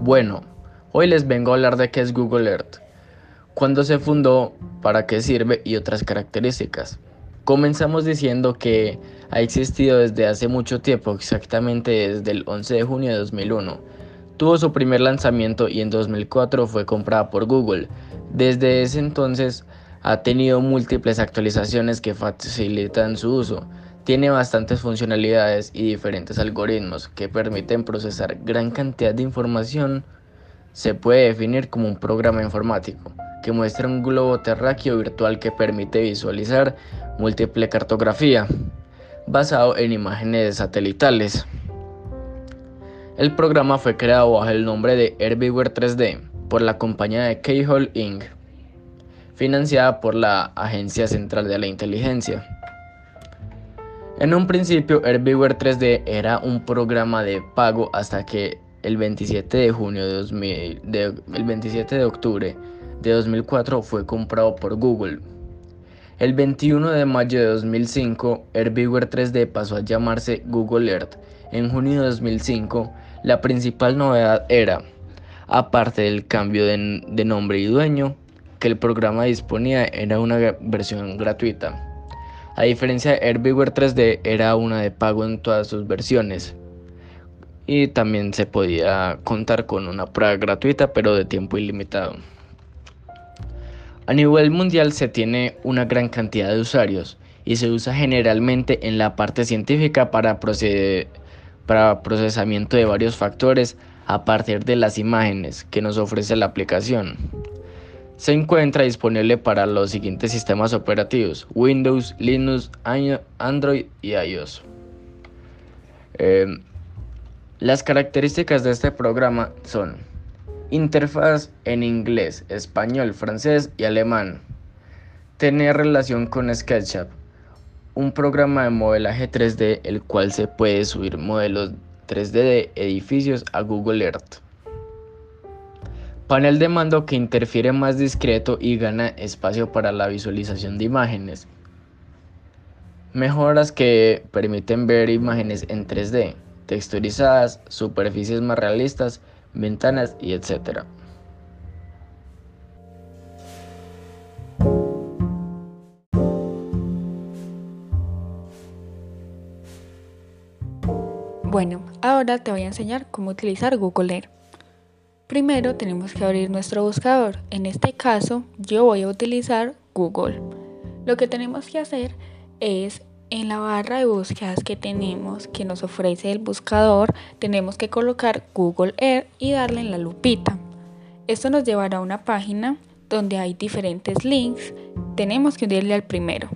Bueno, hoy les vengo a hablar de qué es Google Earth, cuándo se fundó, para qué sirve y otras características. Comenzamos diciendo que ha existido desde hace mucho tiempo, exactamente desde el 11 de junio de 2001. Tuvo su primer lanzamiento y en 2004 fue comprada por Google. Desde ese entonces ha tenido múltiples actualizaciones que facilitan su uso. Tiene bastantes funcionalidades y diferentes algoritmos que permiten procesar gran cantidad de información. Se puede definir como un programa informático que muestra un globo terráqueo virtual que permite visualizar múltiple cartografía basado en imágenes satelitales. El programa fue creado bajo el nombre de Everywhere 3D por la compañía de Keyhole Inc., financiada por la Agencia Central de la Inteligencia. En un principio, Everywhere 3D era un programa de pago hasta que el 27 de octubre de 2004 fue comprado por Google. El 21 de mayo de 2005, Everywhere 3D pasó a llamarse Google Earth. En junio de 2005, la principal novedad era, aparte del cambio de nombre y dueño, que el programa disponía era una versión gratuita. A diferencia de Everywhere 3D, era una de pago en todas sus versiones. Y también se podía contar con una prueba gratuita, pero de tiempo ilimitado. A nivel mundial se tiene una gran cantidad de usuarios y se usa generalmente en la parte científica para procesamiento de varios factores a partir de las imágenes que nos ofrece la aplicación. Se encuentra disponible para los siguientes sistemas operativos: Windows, Linux, Android y iOS. Eh, las características de este programa son: interfaz en inglés, español, francés y alemán. Tener relación con SketchUp, un programa de modelaje 3D el cual se puede subir modelos 3D de edificios a Google Earth. Panel de mando que interfiere más discreto y gana espacio para la visualización de imágenes. Mejoras que permiten ver imágenes en 3D, texturizadas, superficies más realistas, ventanas y etc. Bueno, ahora te voy a enseñar cómo utilizar Google Earth. Primero tenemos que abrir nuestro buscador. En este caso, yo voy a utilizar Google. Lo que tenemos que hacer es, en la barra de búsquedas que nos ofrece el buscador, tenemos que colocar Google Earth y darle en la lupita. Esto nos llevará a una página donde hay diferentes links. Tenemos que hundirle al primero.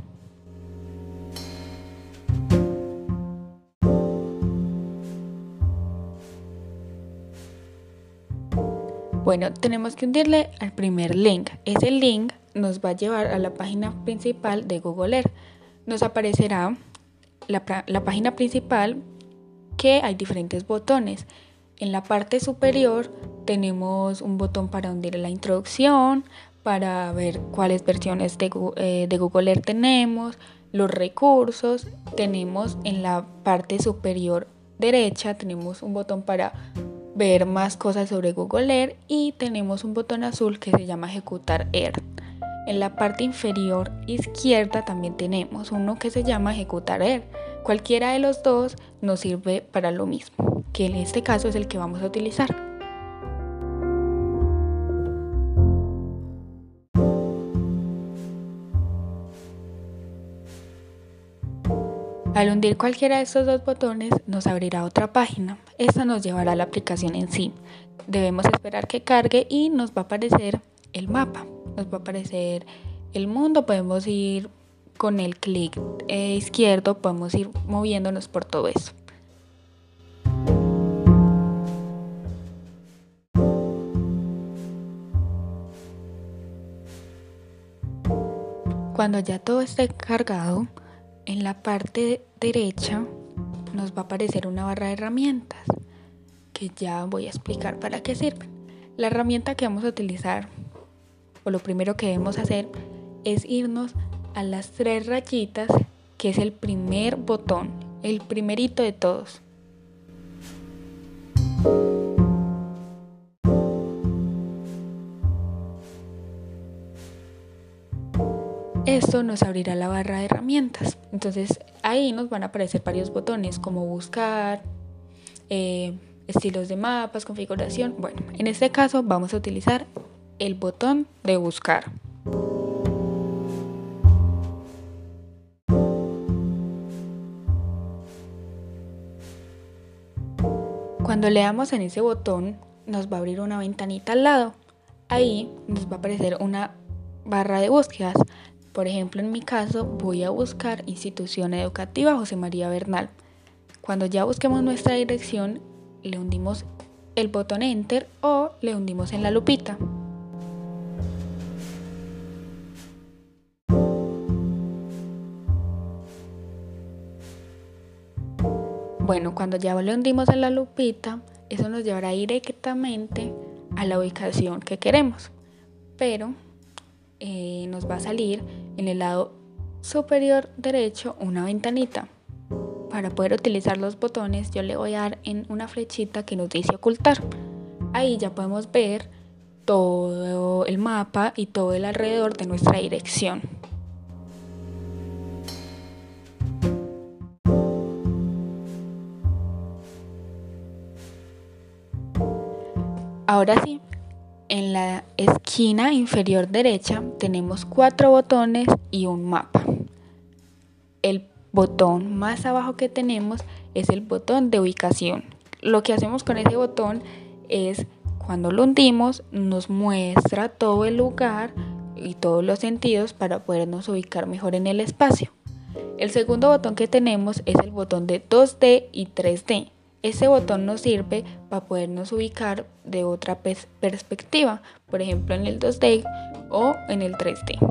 Bueno, tenemos que hundirle al primer link. Ese link nos va a llevar a la página principal de Google Earth. Nos aparecerá la página principal, que hay diferentes botones. En la parte superior tenemos un botón para hundir la introducción, para ver cuáles versiones de Google Earth tenemos, los recursos. Tenemos en la parte superior derecha, tenemos un botón para ver más cosas sobre Google Earth y tenemos un botón azul que se llama Ejecutar Earth. En la parte inferior izquierda también tenemos uno que se llama Ejecutar Earth. Cualquiera de los dos nos sirve para lo mismo, que en este caso es el que vamos a utilizar. Al hundir cualquiera de estos dos botones nos abrirá otra página. Esta nos llevará a la aplicación en sí. Debemos esperar que cargue y nos va a aparecer el mapa. Nos va a aparecer el mundo. Podemos ir con el clic izquierdo, podemos ir moviéndonos por todo eso. Cuando ya todo esté cargado, en la parte derecha nos va a aparecer una barra de herramientas que ya voy a explicar para qué sirven. La herramienta que vamos a utilizar, o lo primero que debemos hacer, es irnos a las 3 rayitas, que es el primer botón, el primerito de todos. Esto nos abrirá la barra de herramientas. Entonces ahí nos van a aparecer varios botones como buscar, estilos de mapas, configuración. Bueno, en este caso vamos a utilizar el botón de buscar. Cuando le damos en ese botón, nos va a abrir una ventanita al lado. Ahí nos va a aparecer una barra de búsquedas. Por ejemplo, en mi caso, voy a buscar Institución Educativa José María Bernal. Cuando ya busquemos nuestra dirección, le hundimos el botón Enter o le hundimos en la lupita. Bueno, cuando ya le hundimos en la lupita, eso nos llevará directamente a la ubicación que queremos. Pero nos va a salir en el lado superior derecho una ventanita. Para poder utilizar los botones, yo le voy a dar en una flechita que nos dice ocultar. Ahí ya podemos ver todo el mapa y todo el alrededor de nuestra dirección. Ahora sí, en la esquina inferior derecha tenemos 4 botones y un mapa. El botón más abajo que tenemos es el botón de ubicación. Lo que hacemos con ese botón es, cuando lo hundimos, nos muestra todo el lugar y todos los sentidos para podernos ubicar mejor en el espacio. El segundo botón que tenemos es el botón de 2D y 3D. Este botón nos sirve para podernos ubicar de otra perspectiva, por ejemplo en el 2D o en el 3D.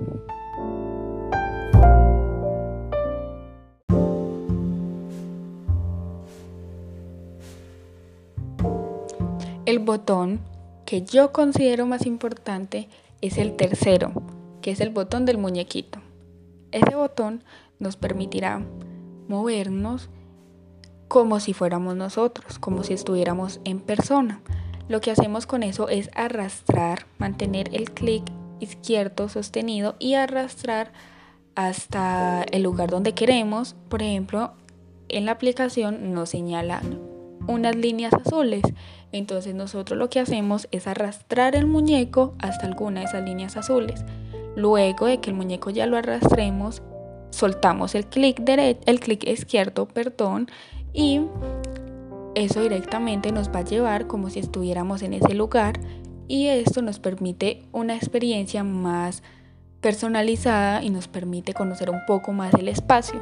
El botón que yo considero más importante es el tercero, que es el botón del muñequito. Ese botón nos permitirá movernos como si fuéramos nosotros, como si estuviéramos en persona. Lo que hacemos con eso es arrastrar, mantener el clic izquierdo sostenido y arrastrar hasta el lugar donde queremos. Por ejemplo, en la aplicación nos señalan unas líneas azules. Entonces nosotros lo que hacemos es arrastrar el muñeco hasta alguna de esas líneas azules. Luego de que el muñeco ya lo arrastremos, soltamos el clic izquierdo, y eso directamente nos va a llevar como si estuviéramos en ese lugar, y esto nos permite una experiencia más personalizada y nos permite conocer un poco más el espacio.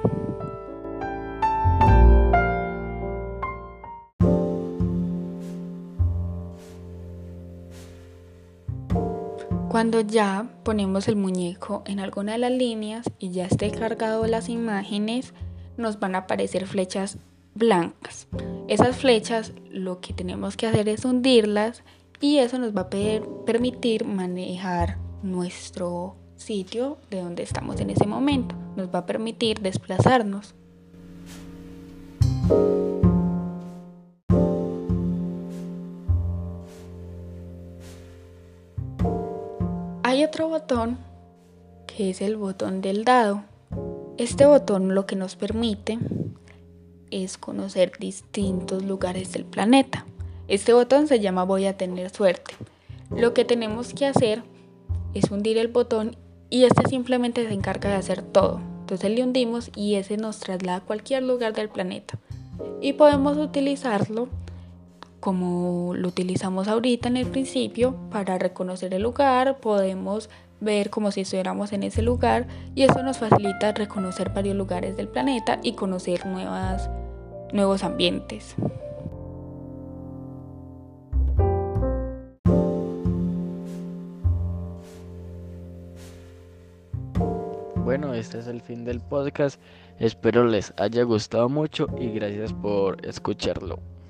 Cuando ya ponemos el muñeco en alguna de las líneas y ya esté cargado las imágenes, nos van a aparecer flechas blancas. Esas flechas lo que tenemos que hacer es hundirlas y eso nos va a permitir manejar nuestro sitio de donde estamos en ese momento. Nos va a permitir desplazarnos. Hay otro botón que es el botón del dado. Este botón lo que nos permite es conocer distintos lugares del planeta. Este botón se llama Voy a tener suerte. Lo que tenemos que hacer es hundir el botón y este simplemente se encarga de hacer todo. Entonces le hundimos y ese nos traslada a cualquier lugar del planeta. Y podemos utilizarlo como lo utilizamos ahorita en el principio para reconocer el lugar. Podemos ver como si estuviéramos en ese lugar y eso nos facilita reconocer varios lugares del planeta y conocer nuevos ambientes. Bueno, este es el fin del podcast. Espero les haya gustado mucho y gracias por escucharlo.